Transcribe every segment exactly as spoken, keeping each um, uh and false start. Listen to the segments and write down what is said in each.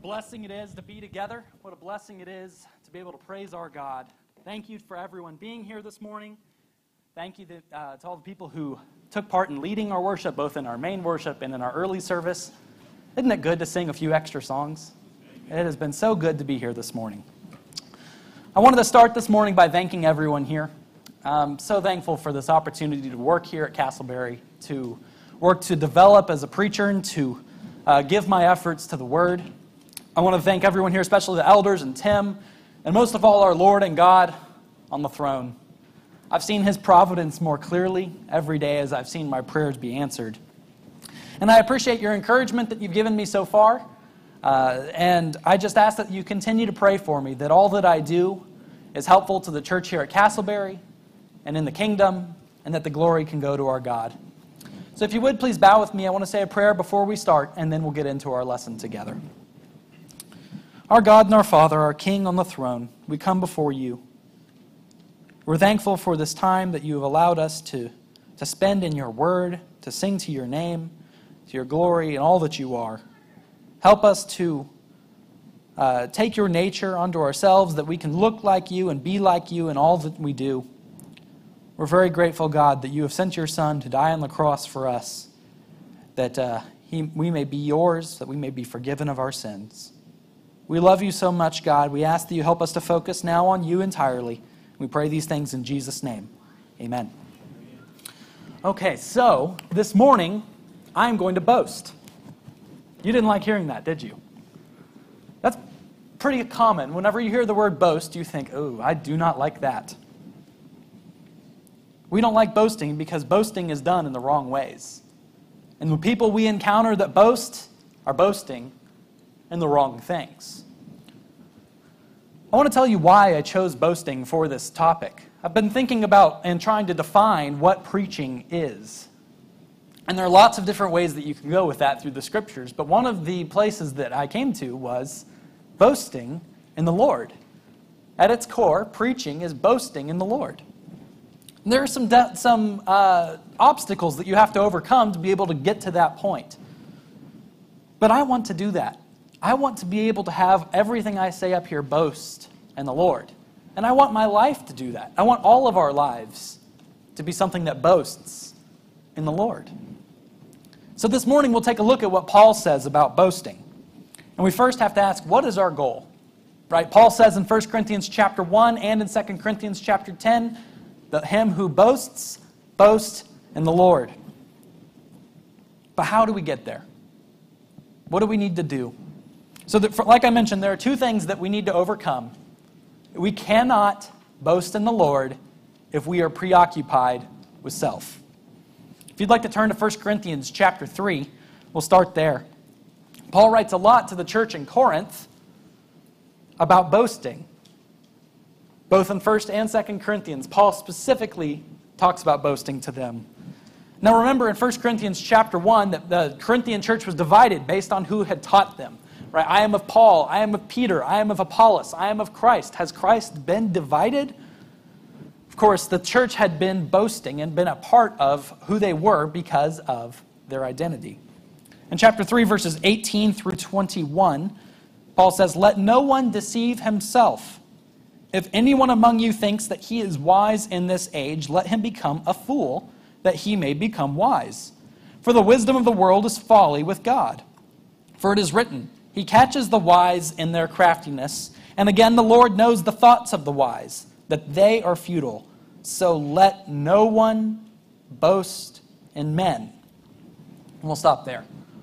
blessing it is to be together. What a blessing it is to be able to praise our God. Thank you for everyone being here this morning. Thank you to, uh, to all the people who took part in leading our worship, both in our main worship and in our early service. Isn't it good to sing a few extra songs? It has been so good to be here this morning. I wanted to start this morning by thanking everyone here. I'm so thankful for this opportunity to work here at Castleberry, to work to develop as a preacher and to uh, give my efforts to the Word. I want to thank everyone here, especially the elders and Tim, and most of all our Lord and God on the throne. I've seen His providence more clearly every day as I've seen my prayers be answered. And I appreciate your encouragement that you've given me so far. Uh, and I just ask that you continue to pray for me, that all that I do is helpful to the church here at Castleberry and in the kingdom, and that the glory can go to our God. So if you would, please bow with me. I want to say a prayer before we start, and then we'll get into our lesson together. Our God and our Father, our King on the throne, we come before you. We're thankful for this time that you have allowed us to, to spend in your word, to sing to your name, to your glory, and all that you are. Help us to uh, take your nature unto ourselves, that we can look like you and be like you in all that we do. We're very grateful, God, that you have sent your Son to die on the cross for us, that uh, he, we may be yours, that we may be forgiven of our sins. We love you so much, God. We ask that you help us to focus now on you entirely. We pray these things in Jesus' name. Amen. Okay, so this morning, I'm going to boast. You didn't like hearing that, did you? That's pretty common. Whenever you hear the word boast, you think, oh, I do not like that. We don't like boasting because boasting is done in the wrong ways. And the people we encounter that boast are boasting in the wrong things. I want to tell you why I chose boasting for this topic. I've been thinking about and trying to define what preaching is. And there are lots of different ways that you can go with that through the scriptures, but one of the places that I came to was boasting in the Lord. At its core, preaching is boasting in the Lord. And there are some, de- some uh, obstacles that you have to overcome to be able to get to that point. But I want to do that. I want to be able to have everything I say up here boast in the Lord. And I want my life to do that. I want all of our lives to be something that boasts in the Lord. So this morning we'll take a look at what Paul says about boasting. And we first have to ask, what is our goal? Right? Paul says in First Corinthians chapter one and in Second Corinthians chapter ten, that him who boasts, boasts in the Lord. But how do we get there? What do we need to do? So that, for, like I mentioned, there are two things that we need to overcome. We cannot boast in the Lord if we are preoccupied with self. If you'd like to turn to First Corinthians chapter three, we'll start there. Paul writes a lot to the church in Corinth about boasting. Both in First and Second Corinthians, Paul specifically talks about boasting to them. Now remember in First Corinthians chapter one that the Corinthian church was divided based on who had taught them. Right? I am of Paul, I am of Peter, I am of Apollos, I am of Christ. Has Christ been divided? Of course, the church had been boasting and been a part of who they were because of their identity. In chapter three, verses eighteen through twenty-one, Paul says, "Let no one deceive himself. If anyone among you thinks that he is wise in this age, let him become a fool, that he may become wise. For the wisdom of the world is folly with God. For it is written, He catches the wise in their craftiness. And again, the Lord knows the thoughts of the wise, that they are futile. So let no one boast in men." And we'll stop there.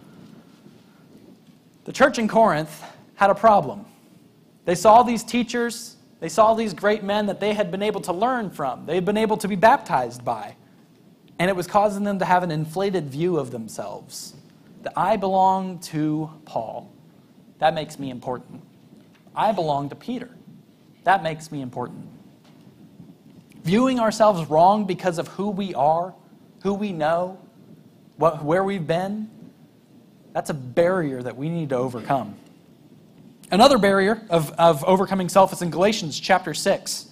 The church in Corinth had a problem. They saw these teachers, they saw these great men that they had been able to learn from, they had been able to be baptized by. And it was causing them to have an inflated view of themselves. That I belong to Paul. That makes me important. I belong to Peter. That makes me important. Viewing ourselves wrong because of who we are, who we know, what, where we've been, that's a barrier that we need to overcome. Another barrier of, of overcoming self is in Galatians chapter six.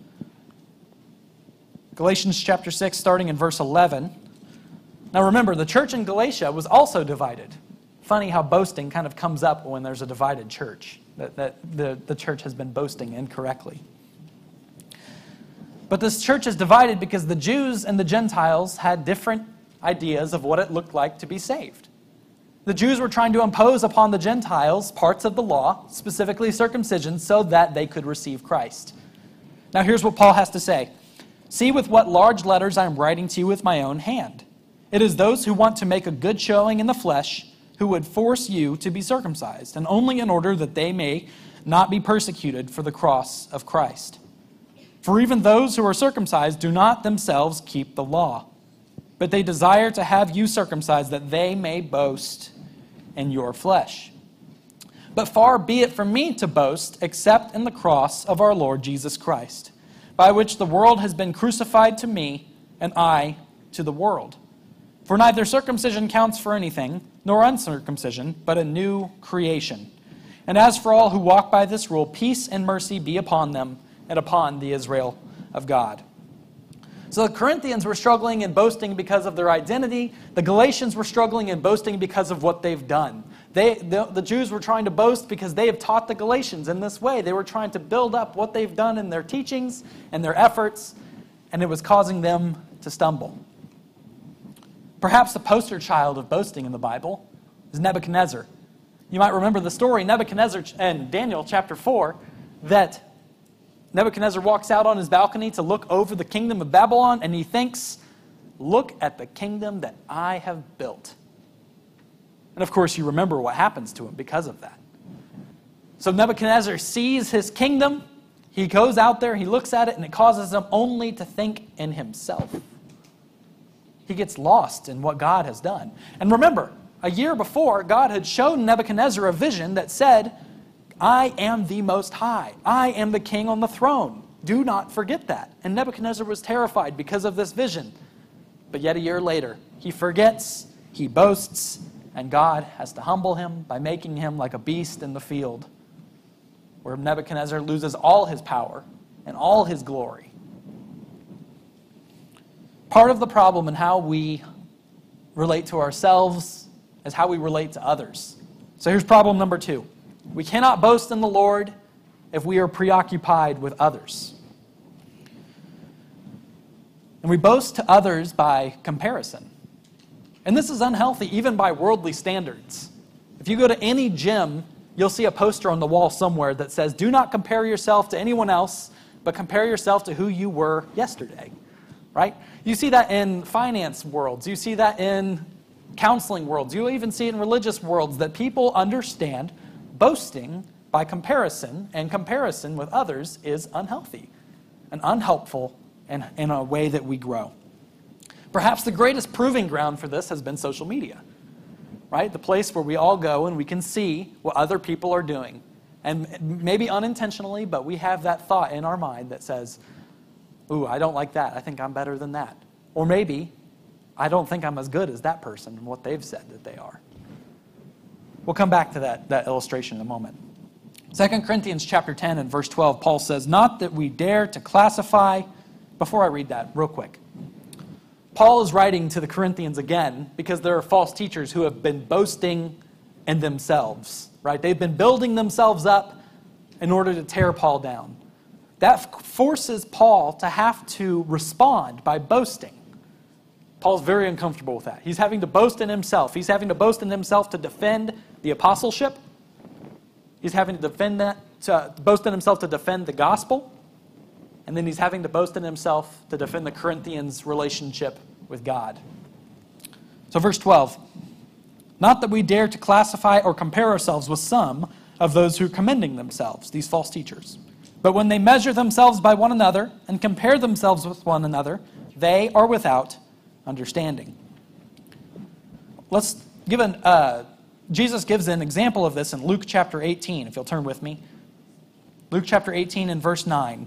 Galatians chapter six, starting in verse eleven. Now remember, the church in Galatia was also divided. funny how boasting kind of comes up when there's a divided church, that, that the, the church has been boasting incorrectly. But this church is divided because the Jews and the Gentiles had different ideas of what it looked like to be saved. The Jews were trying to impose upon the Gentiles parts of the law, specifically circumcision, so that they could receive Christ. Now here's what Paul has to say. See with what large letters I am writing to you with my own hand. It is those who want to make a good showing in the flesh who would force you to be circumcised, and only in order that they may not be persecuted for the cross of Christ. For even those who are circumcised do not themselves keep the law, but they desire to have you circumcised that they may boast in your flesh. But far be it from me to boast except in the cross of our Lord Jesus Christ, by which the world has been crucified to me and I to the world. For neither circumcision counts for anything, nor uncircumcision, but a new creation. And as for all who walk by this rule, peace and mercy be upon them and upon the Israel of God. So the Corinthians were struggling and boasting because of their identity. The Galatians were struggling and boasting because of what they've done. They, the, the Jews were trying to boast because they have taught the Galatians in this way. They were trying to build up what they've done in their teachings and their efforts, and it was causing them to stumble. Perhaps the poster child of boasting in the Bible is Nebuchadnezzar. You might remember the story, Nebuchadnezzar in Daniel chapter four, that Nebuchadnezzar walks out on his balcony to look over the kingdom of Babylon, and he thinks, look at the kingdom that I have built. And of course, you remember what happens to him because of that. So Nebuchadnezzar sees his kingdom, he goes out there, he looks at it, and it causes him only to think in himself. He gets lost in what God has done. And remember, a year before, God had shown Nebuchadnezzar a vision that said, I am the Most High. I am the king on the throne. Do not forget that. And Nebuchadnezzar was terrified because of this vision. But yet a year later, he forgets, he boasts, and God has to humble him by making him like a beast in the field, where Nebuchadnezzar loses all his power and all his glory. Part of the problem in how we relate to ourselves is how we relate to others. So here's problem number two. We cannot boast in the Lord if we are preoccupied with others. And we boast to others by comparison. And this is unhealthy even by worldly standards. If you go to any gym, you'll see a poster on the wall somewhere that says, do not compare yourself to anyone else, but compare yourself to who you were yesterday. Right? You see that in finance worlds. You see that in counseling worlds. You even see it in religious worlds, that people understand boasting by comparison, and comparison with others is unhealthy and unhelpful in, in a way that we grow. Perhaps the greatest proving ground for this has been social media, right? The place where we all go and we can see what other people are doing. And maybe unintentionally, but we have that thought in our mind that says, ooh, I don't like that. I think I'm better than that. Or maybe, I don't think I'm as good as that person and what they've said that they are. We'll come back to that, that illustration in a moment. Second Corinthians chapter ten and verse twelve, Paul says, not that we dare to classify. Before I read that, real quick. Paul is writing to the Corinthians again because there are false teachers who have been boasting in themselves, right? They've been building themselves up in order to tear Paul down. That forces Paul to have to respond by boasting. Paul's very uncomfortable with that. He's having to boast in himself. He's having to boast in himself to defend the apostleship. He's having to defend that, to boast in himself to defend the gospel. And then he's having to boast in himself to defend the Corinthians' relationship with God. So verse twelve. Not that we dare to classify or compare ourselves with some of those who are commending themselves, these false teachers. But when they measure themselves by one another and compare themselves with one another, they are without understanding. Let's give an, uh, Jesus gives an example of this in Luke chapter eighteen, if you'll turn with me. Luke chapter eighteen and verse nine.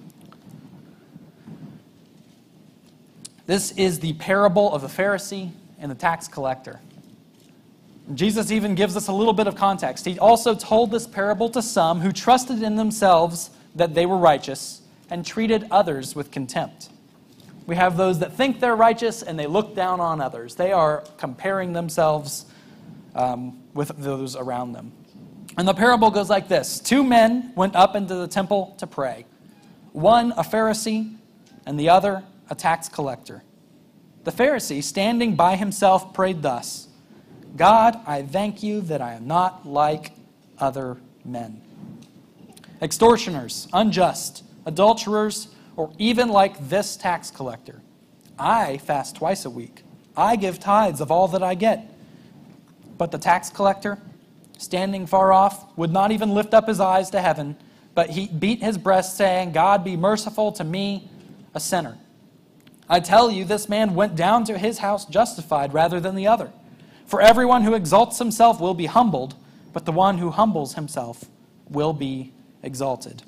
This is the parable of the Pharisee and the tax collector. Jesus even gives us a little bit of context. He also told this parable to some who trusted in themselves that they were righteous and treated others with contempt. We have those that think they're righteous and they look down on others. They are comparing themselves um, with those around them. And the parable goes like this. Two men went up into the temple to pray. One a Pharisee and the other a tax collector. The Pharisee, standing by himself, prayed thus, God, I thank you that I am not like other men, extortioners, unjust, adulterers, or even like this tax collector. I fast twice a week. I give tithes of all that I get. But the tax collector, standing far off, would not even lift up his eyes to heaven, but he beat his breast, saying, God, be merciful to me, a sinner. I tell you, this man went down to his house justified rather than the other. For everyone who exalts himself will be humbled, but the one who humbles himself will be exalted.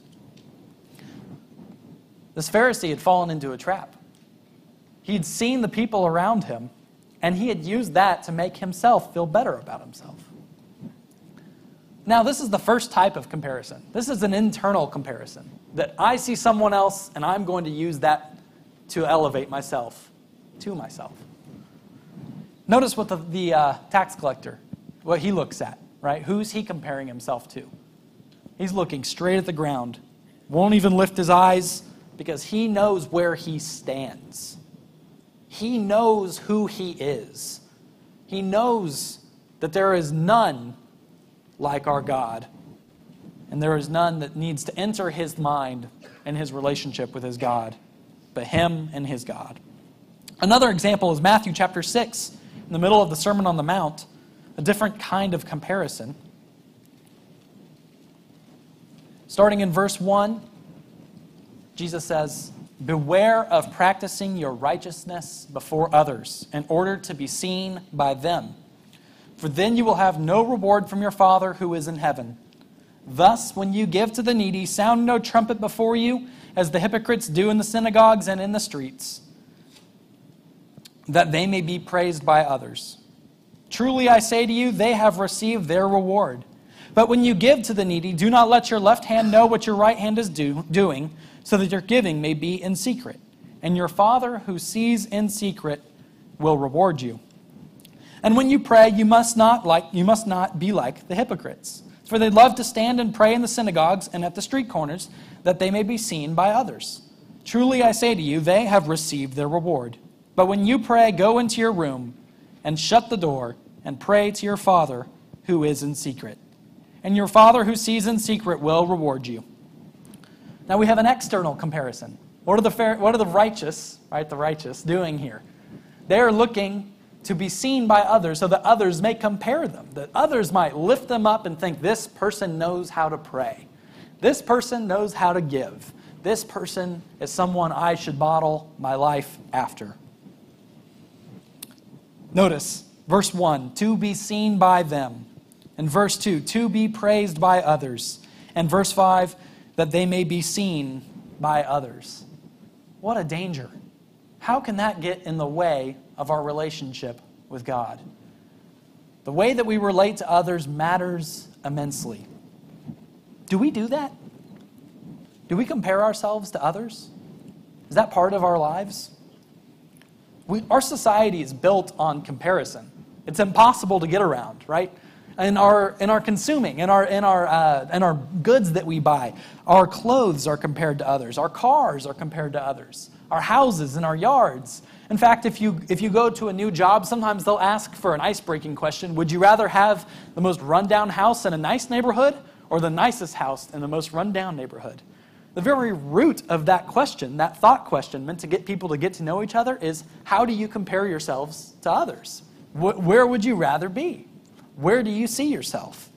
This Pharisee had fallen into a trap. He'd seen the people around him, and he had used that to make himself feel better about himself. Now, this is the first type of comparison. This is an internal comparison, that I see someone else, and I'm going to use that to elevate myself to myself. Notice what the, the uh, tax collector, what he looks at, right? Who's he comparing himself to? He's looking straight at the ground, won't even lift his eyes because he knows where he stands. He knows who he is. He knows that there is none like our God, and there is none that needs to enter his mind and his relationship with his God, but him and his God. Another example is Matthew chapter six, in the middle of the Sermon on the Mount, a different kind of comparison. Starting in verse one, Jesus says, beware of practicing your righteousness before others in order to be seen by them. For then you will have no reward from your Father who is in heaven. Thus, when you give to the needy, sound no trumpet before you, as the hypocrites do in the synagogues and in the streets, that they may be praised by others. Truly I say to you, they have received their reward. But when you give to the needy, do not let your left hand know what your right hand is do, doing, so that your giving may be in secret. And your Father who sees in secret will reward you. And when you pray, you must not like you must not be like the hypocrites, for they love to stand and pray in the synagogues and at the street corners, that they may be seen by others. Truly I say to you, they have received their reward. But when you pray, go into your room and shut the door and pray to your Father who is in secret. And your Father who sees in secret will reward you. Now we have an external comparison. What are the fair, what are the righteous, right, the righteous doing here? They are looking to be seen by others so that others may compare them, that others might lift them up and think, this person knows how to pray. This person knows how to give. This person is someone I should model my life after. Notice, verse one, to be seen by them. And verse two, to be praised by others. And verse five, that they may be seen by others. What a danger. How can that get in the way of our relationship with God? The way that we relate to others matters immensely. Do we do that? Do we compare ourselves to others? Is that part of our lives? We, our society is built on comparison. It's impossible to get around, right? In our in our consuming, in our in our uh, in our goods that we buy, our clothes are compared to others. Our cars are compared to others. Our houses and our yards. In fact, if you if you go to a new job, sometimes they'll ask for an ice-breaking question. Would you rather have the most rundown house in a nice neighborhood or the nicest house in the most rundown neighborhood? The very root of that question, that thought question meant to get people to get to know each other, is how do you compare yourselves to others? Wh- where would you rather be? Where do you see yourself?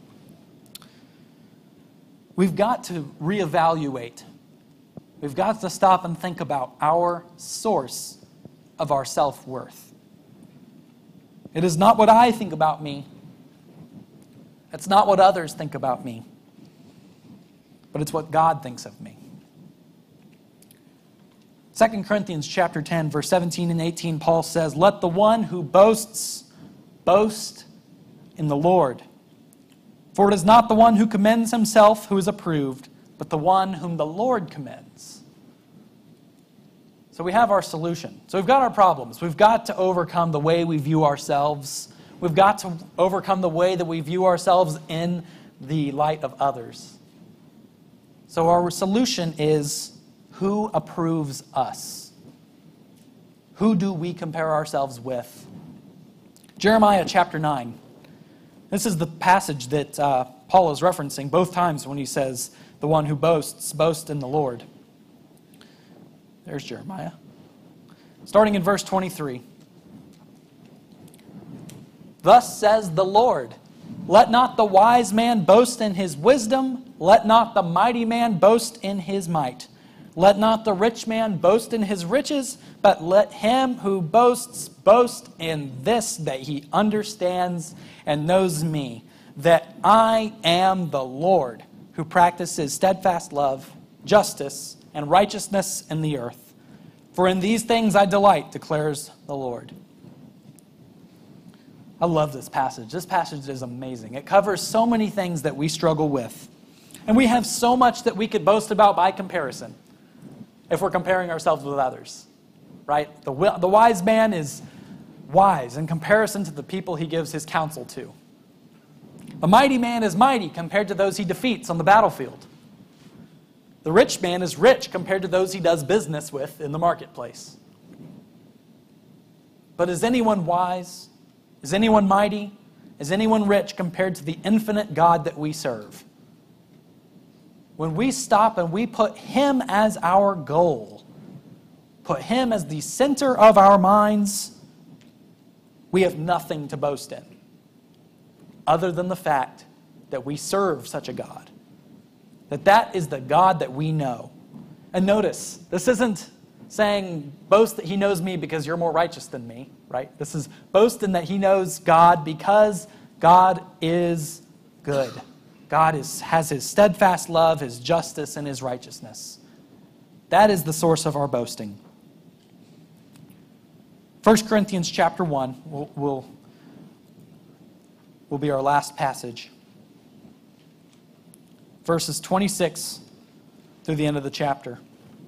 We've got to reevaluate. We've got to stop and think about our source of our self-worth. It is not what I think about me. It's not what others think about me. But it's what God thinks of me. Second Corinthians chapter ten, verse seventeen and eighteen, Paul says, let the one who boasts boast in the Lord. For it is not the one who commends himself who is approved, but the one whom the Lord commends. So we have our solution. So we've got our problems. We've got to overcome the way we view ourselves. We've got to overcome the way that we view ourselves in the light of others. So our solution is, who approves us? Who do we compare ourselves with? Jeremiah chapter nine. This is the passage that uh, Paul is referencing both times when he says, the one who boasts, boast in the Lord. There's Jeremiah. Starting in verse twenty-three. Thus says the Lord, let not the wise man boast in his wisdom, let not the mighty man boast in his might. Let not the rich man boast in his riches, but let him who boasts boast in this, that he understands and knows me, that I am the Lord, who practices steadfast love, justice, and righteousness in the earth. For in these things I delight, declares the Lord. I love this passage. This passage is amazing. It covers so many things that we struggle with. And we have so much that we could boast about by comparison, if we're comparing ourselves with others. Right? The, the wise man is wise in comparison to the people he gives his counsel to. The mighty man is mighty compared to those he defeats on the battlefield. The rich man is rich compared to those he does business with in the marketplace. But is anyone wise? Is anyone mighty? Is anyone rich compared to the infinite God that we serve? When we stop and we put Him as our goal, put Him as the center of our minds, we have nothing to boast in, other than the fact that we serve such a God. That that is the God that we know. And notice, this isn't saying boast that He knows me because you're more righteous than me, right? This is boasting that He knows God because God is good. God is, has His steadfast love, His justice, and His righteousness. That is the source of our boasting. First Corinthians chapter one will, will, will be our last passage. Verses twenty-six through the end of the chapter.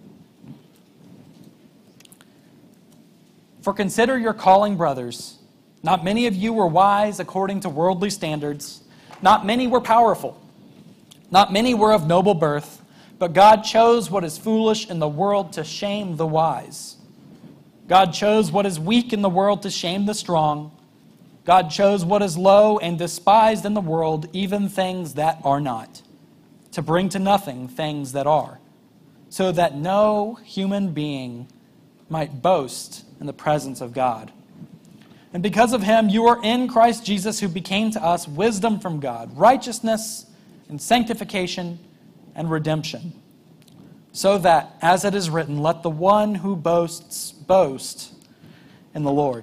For consider your calling, brothers. Not many of you were wise according to worldly standards. Not many were powerful. Not many were of noble birth. But God chose what is foolish in the world to shame the wise. God chose what is weak in the world to shame the strong. God chose what is low and despised in the world, even things that are not, to bring to nothing things that are, so that no human being might boast in the presence of God. And because of Him, you are in Christ Jesus, who became to us wisdom from God, righteousness and sanctification and redemption. So that, as it is written, let the one who boasts boast in the Lord.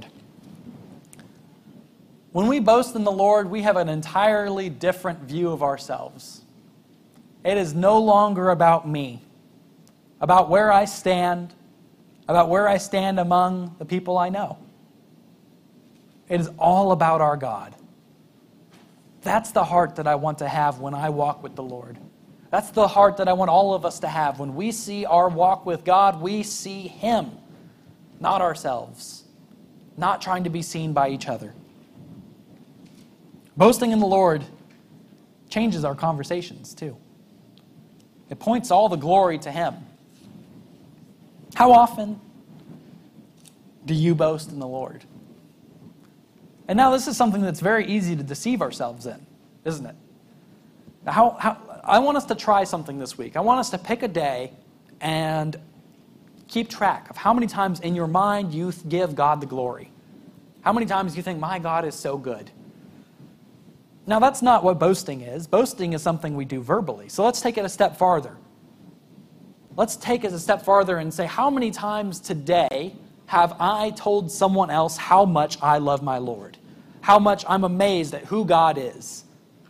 When we boast in the Lord, we have an entirely different view of ourselves. It is no longer about me, about where I stand, about where I stand among the people I know. It is all about our God. That's the heart that I want to have when I walk with the Lord. That's the heart that I want all of us to have. When we see our walk with God, we see Him, not ourselves, not trying to be seen by each other. Boasting in the Lord changes our conversations too. It points all the glory to Him. How often do you boast in the Lord? And now this is something that's very easy to deceive ourselves in, isn't it? Now, how, how, I want us to try something this week. I want us to pick a day and keep track of how many times in your mind you give God the glory. How many times you think, my God is so good. Now, that's not what boasting is. Boasting is something we do verbally. So let's take it a step farther. Let's take it a step farther and say, how many times today have I told someone else how much I love my Lord? How much I'm amazed at who God is?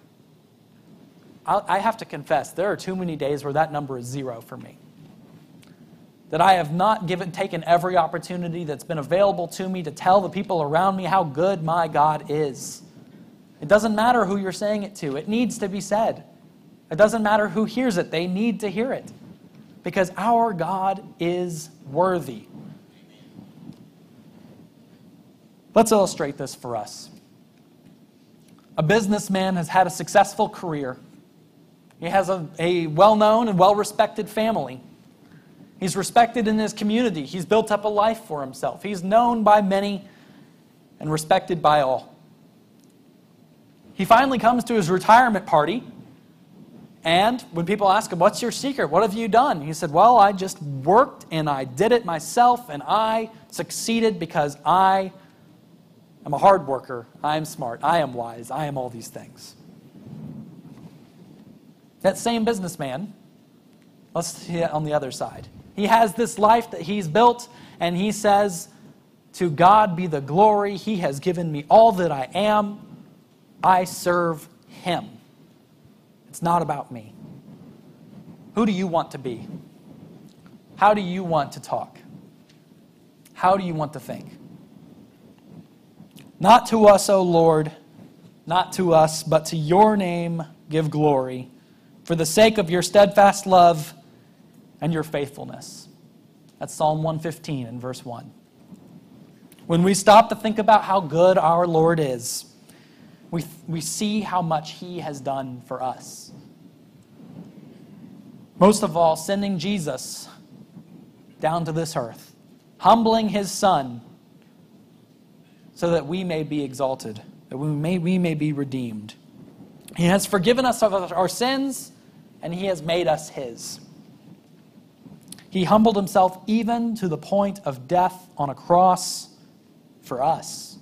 I have to confess, there are too many days where that number is zero for me. That I have not given, taken every opportunity that's been available to me to tell the people around me how good my God is. It doesn't matter who you're saying it to. It needs to be said. It doesn't matter who hears it. They need to hear it. Because our God is worthy. Let's illustrate this for us. a businessman, has had a successful career. He has a, a well-known and well-respected family. He's respected in his community. He's built up a life for himself. He's known by many and respected by all. He finally comes to his retirement party, and when people ask him, "What's your secret? What have you done?" He said, "Well, I just worked and I did it myself, and I succeeded because I am a hard worker. I am smart. I am wise. I am all these things." That same businessman, let's see it on the other side. He has this life that he's built, and he says, "To God be the glory. He has given me all that I am. I serve Him. It's not about me." Who do you want to be? How do you want to talk? How do you want to think? Not to us, O Lord, not to us, but to your name give glory, for the sake of your steadfast love and your faithfulness. That's Psalm one fifteen and verse one. When we stop to think about how good our Lord is, we, we see how much He has done for us. Most of all, sending Jesus down to this earth, humbling His Son so that we may be exalted, that we may, we may be redeemed. He has forgiven us of our sins, and He has made us His. He humbled Himself even to the point of death on a cross for us.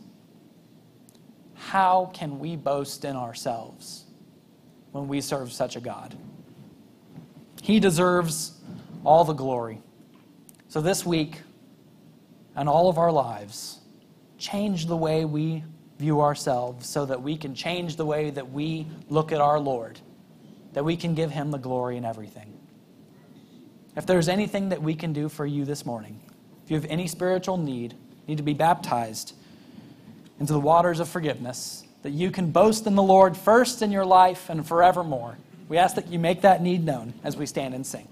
How can we boast in ourselves when we serve such a God? He deserves all the glory. So this week, and all of our lives, change the way we view ourselves so that we can change the way that we look at our Lord, that we can give Him the glory in everything. If there's anything that we can do for you this morning, if you have any spiritual need, need to be baptized into the waters of forgiveness, that you can boast in the Lord first in your life and forevermore, we ask that you make that need known as we stand and sing.